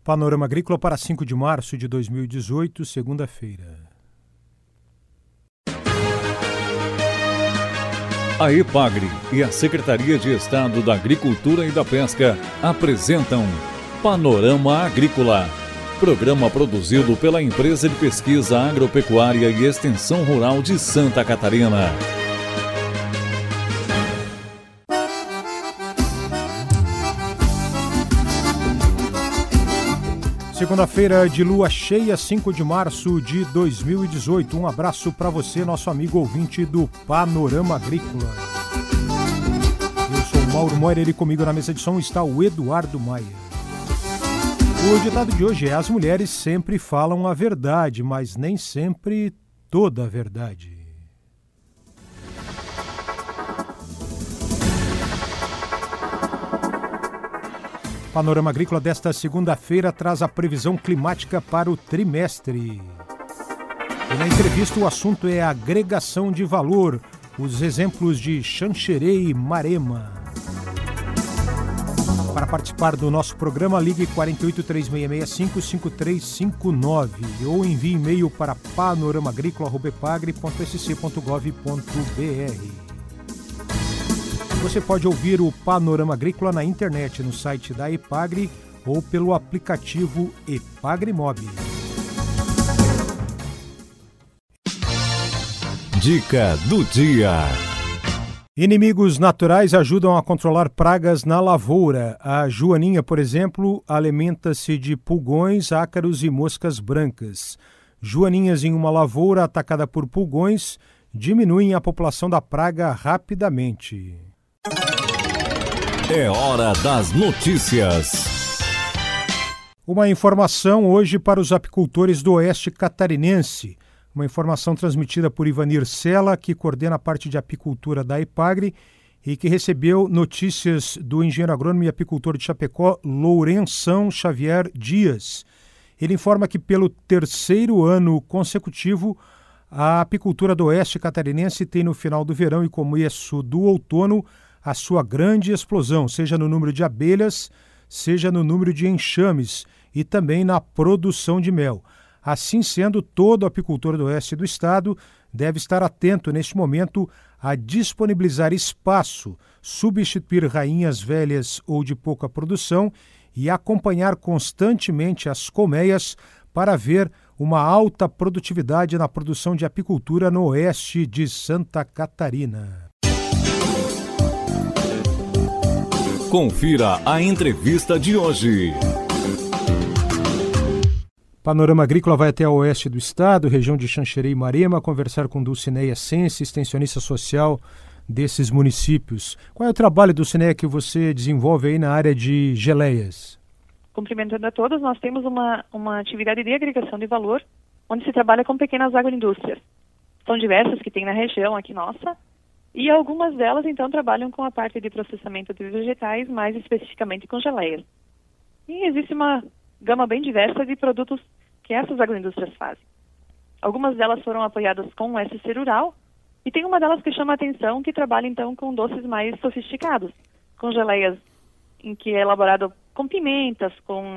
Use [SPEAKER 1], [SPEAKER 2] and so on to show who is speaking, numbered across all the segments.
[SPEAKER 1] Panorama Agrícola para 5 de março de 2018, segunda-feira.
[SPEAKER 2] A EPAGRE e a Secretaria de Estado da Agricultura e da Pesca apresentam Panorama Agrícola, programa produzido pela Empresa de Pesquisa Agropecuária e Extensão Rural de Santa Catarina.
[SPEAKER 1] Segunda-feira de lua cheia, 5 de março de 2018. Um abraço para você, nosso amigo ouvinte do Panorama Agrícola. Eu sou o Mauro Moira e comigo na mesa de som está o Eduardo Maia. O ditado de hoje é: as mulheres sempre falam a verdade, mas nem sempre toda a verdade. Panorama Agrícola desta segunda-feira traz a previsão climática para o trimestre. E na entrevista o assunto é agregação de valor, os exemplos de Xanxerê e Marema. Para participar do nosso programa, ligue 48-3665-5359 ou envie e-mail para panoramagricola@epagre.sc.gov.br. Você pode ouvir o Panorama Agrícola na internet, no site da EPAGRE ou pelo aplicativo EPAGRE Mob.
[SPEAKER 2] Dica do dia.
[SPEAKER 1] Inimigos naturais ajudam a controlar pragas na lavoura. A joaninha, por exemplo, alimenta-se de pulgões, ácaros e moscas brancas. Joaninhas em uma lavoura atacada por pulgões diminuem a população da praga rapidamente.
[SPEAKER 2] É hora das notícias.
[SPEAKER 1] Uma informação hoje para os apicultores do Oeste Catarinense. Uma informação transmitida por Ivanir Sela, que coordena a parte de apicultura da EPAGRE e que recebeu notícias do engenheiro agrônomo e apicultor de Chapecó, Lourenção Xavier Dias. Ele informa que pelo terceiro ano consecutivo, a apicultura do Oeste Catarinense tem no final do verão e começo do outono a sua grande explosão, seja no número de abelhas, seja no número de enxames e também na produção de mel. Assim sendo, todo apicultor do oeste do estado deve estar atento neste momento a disponibilizar espaço, substituir rainhas velhas ou de pouca produção e acompanhar constantemente as colmeias para ver uma alta produtividade na produção de apicultura no oeste de Santa Catarina.
[SPEAKER 2] Confira a entrevista de hoje.
[SPEAKER 1] Panorama Agrícola vai até a oeste do estado, região de Xanxerê e Marema, conversar com Dulcineia Sense, extensionista social desses municípios. Qual é o trabalho, Dulcineia, que você desenvolve aí na área de geleias?
[SPEAKER 3] Cumprimentando a todos, nós temos uma atividade de agregação de valor, onde se trabalha com pequenas agroindústrias. São diversas que tem na região aqui nossa, e algumas delas, então, trabalham com a parte de processamento de vegetais, mais especificamente com geleias. E existe uma gama bem diversa de produtos que essas agroindústrias fazem. Algumas delas foram apoiadas com o SC Rural, e tem uma delas que chama a atenção, que trabalha, então, com doces mais sofisticados, com geleias em que é elaborado com pimentas, com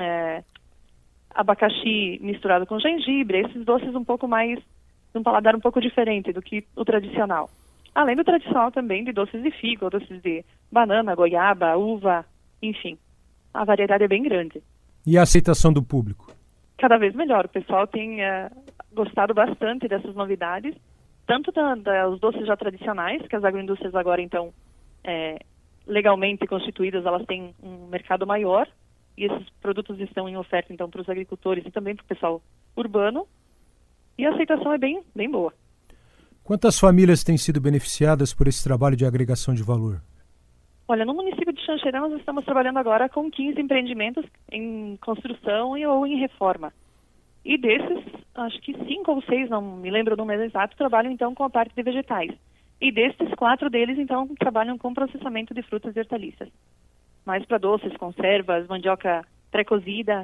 [SPEAKER 3] abacaxi misturado com gengibre, esses doces um pouco mais, de um paladar um pouco diferente do que o tradicional. Além do tradicional também de doces de figo, doces de banana, goiaba, uva, enfim. A variedade é bem grande.
[SPEAKER 1] E a aceitação do público?
[SPEAKER 3] Cada vez melhor. O pessoal tem gostado bastante dessas novidades, tanto dos doces já tradicionais, que as agroindústrias agora, então, legalmente constituídas, elas têm um mercado maior, e esses produtos estão em oferta, então, para os agricultores e também para o pessoal urbano, e a aceitação é bem, bem boa.
[SPEAKER 1] Quantas famílias têm sido beneficiadas por esse trabalho de agregação de valor?
[SPEAKER 3] Olha, no município de Xanxerê nós estamos trabalhando agora com 15 empreendimentos em construção ou em reforma. E desses, acho que 5 ou 6, não me lembro o número exato, trabalham então com a parte de vegetais. E desses, 4 deles então trabalham com processamento de frutas e hortaliças. Mais para doces, conservas, mandioca pré-cozida,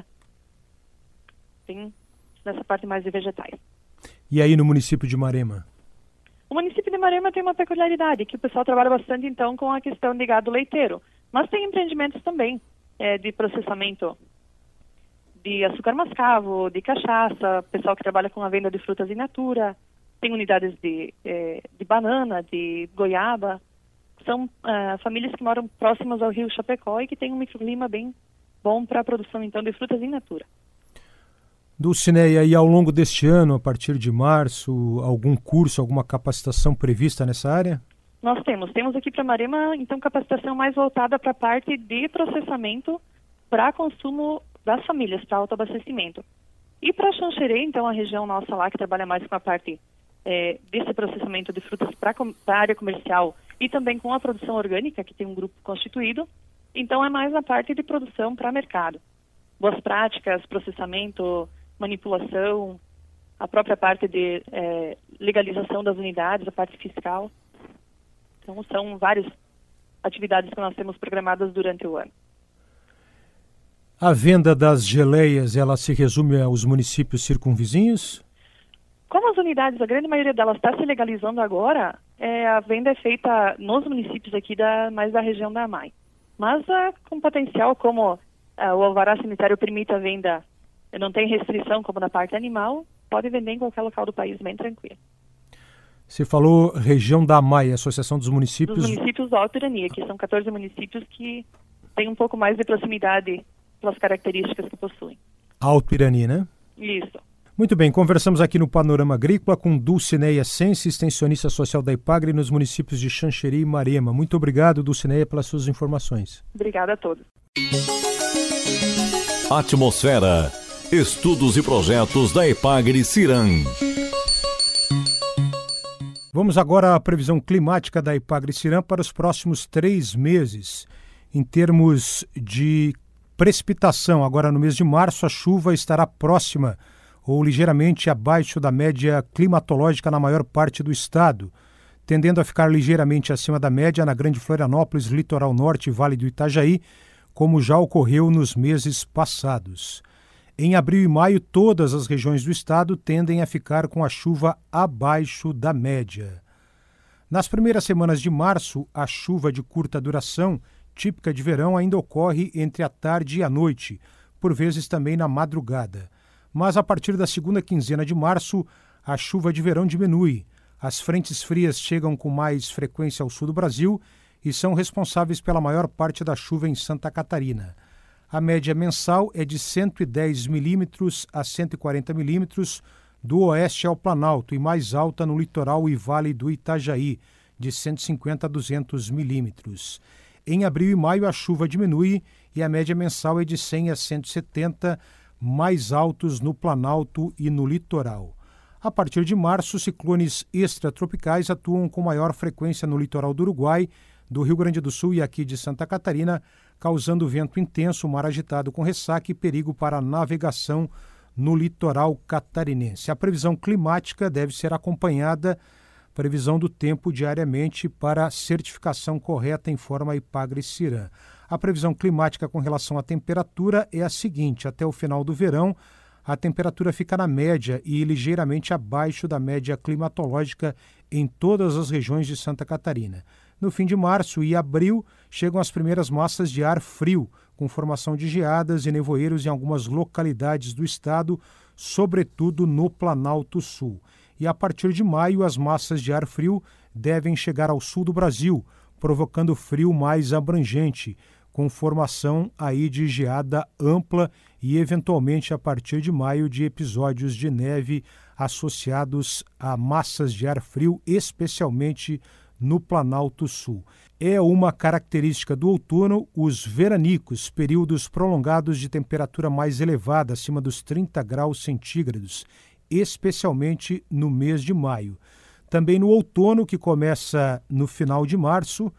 [SPEAKER 3] tem nessa parte mais de vegetais.
[SPEAKER 1] E aí no município de Marema?
[SPEAKER 3] O município de Marema tem uma peculiaridade, que o pessoal trabalha bastante, então, com a questão de gado leiteiro. Mas tem empreendimentos também de processamento de açúcar mascavo, de cachaça, pessoal que trabalha com a venda de frutas in natura, tem unidades de banana, de goiaba. São famílias que moram próximas ao rio Chapecó e que têm um microclima bem bom para a produção, então, de frutas in natura.
[SPEAKER 1] Dulcineia, e ao longo deste ano, a partir de março, algum curso, alguma capacitação prevista nessa área?
[SPEAKER 3] Nós temos aqui para Marema, então, capacitação mais voltada para a parte de processamento para consumo das famílias, para autoabastecimento. E para Xanxerê, então, a região nossa lá, que trabalha mais com a parte desse processamento de frutas para a área comercial e também com a produção orgânica, que tem um grupo constituído, então é mais na parte de produção para mercado. Boas práticas, processamento, manipulação, a própria parte de legalização das unidades, a parte fiscal. Então, são várias atividades que nós temos programadas durante o ano.
[SPEAKER 1] A venda das geleias, ela se resume aos municípios circunvizinhos?
[SPEAKER 3] Como as unidades, a grande maioria delas está se legalizando agora, a venda é feita nos municípios aqui mais da região da AMAI. Mas com potencial, como o alvará sanitário permite a venda, não tem restrição como na parte animal, pode vender em qualquer local do país bem tranquilo.
[SPEAKER 1] Você falou região da AMAI, Associação dos Municípios...
[SPEAKER 3] Dos municípios da Alto-Irani, que são 14 municípios que têm um pouco mais de proximidade pelas características que possuem.
[SPEAKER 1] Alto-Irani, né?
[SPEAKER 3] Isso.
[SPEAKER 1] Muito bem, conversamos aqui no Panorama Agrícola com Dulcineia Sense, extensionista social da Ipagre nos municípios de Xanxerê e Marema. Muito obrigado, Dulcineia, pelas suas informações.
[SPEAKER 3] Obrigada a todos.
[SPEAKER 2] Atmosfera. Estudos e projetos da Ipagre Ciran.
[SPEAKER 1] Vamos agora à previsão climática da Ipagre Ciran para os próximos 3 meses. Em termos de precipitação, agora no mês de março, a chuva estará próxima ou ligeiramente abaixo da média climatológica na maior parte do estado, tendendo a ficar ligeiramente acima da média na Grande Florianópolis, Litoral Norte e Vale do Itajaí, como já ocorreu nos meses passados. Em abril e maio, todas as regiões do estado tendem a ficar com a chuva abaixo da média. Nas primeiras semanas de março, a chuva de curta duração, típica de verão, ainda ocorre entre a tarde e a noite, por vezes também na madrugada. Mas a partir da segunda quinzena de março, a chuva de verão diminui. As frentes frias chegam com mais frequência ao sul do Brasil e são responsáveis pela maior parte da chuva em Santa Catarina. A média mensal é de 110 milímetros a 140 milímetros do oeste ao Planalto e mais alta no litoral e Vale do Itajaí, de 150 a 200 milímetros. Em abril e maio, a chuva diminui e a média mensal é de 100 a 170 mais altos no Planalto e no litoral. A partir de março, ciclones extratropicais atuam com maior frequência no litoral do Uruguai, do Rio Grande do Sul e aqui de Santa Catarina, causando vento intenso, mar agitado com ressaca e perigo para a navegação no litoral catarinense. A previsão climática deve ser acompanhada, previsão do tempo diariamente para certificação correta, informa a Ipagre Ciran. A previsão climática com relação à temperatura é a seguinte: até o final do verão, a temperatura fica na média e ligeiramente abaixo da média climatológica em todas as regiões de Santa Catarina. No fim de março e abril, chegam as primeiras massas de ar frio, com formação de geadas e nevoeiros em algumas localidades do estado, sobretudo no Planalto Sul. E a partir de maio, as massas de ar frio devem chegar ao sul do Brasil, provocando frio mais abrangente, com formação aí de geada ampla e, eventualmente, a partir de maio, de episódios de neve associados a massas de ar frio, especialmente no Planalto Sul. É uma característica do outono os veranicos, períodos prolongados de temperatura mais elevada, acima dos 30 graus centígrados, especialmente no mês de maio. Também no outono, que começa no final de março,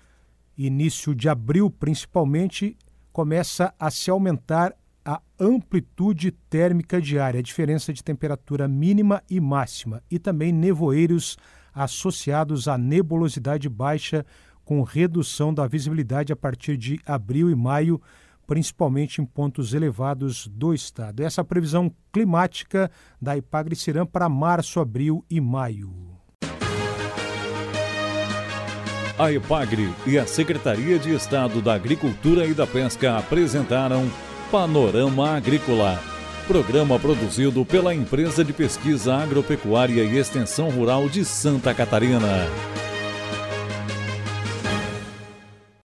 [SPEAKER 1] início de abril principalmente, começa a se aumentar a amplitude térmica diária, a diferença de temperatura mínima e máxima, e também nevoeiros associados à nebulosidade baixa, com redução da visibilidade a partir de abril e maio, principalmente em pontos elevados do estado. Essa é a previsão climática da Ipagre Ciran para março, abril e maio.
[SPEAKER 2] A Ipagre e a Secretaria de Estado da Agricultura e da Pesca apresentaram Panorama Agrícola, programa produzido pela Empresa de Pesquisa Agropecuária e Extensão Rural de Santa Catarina.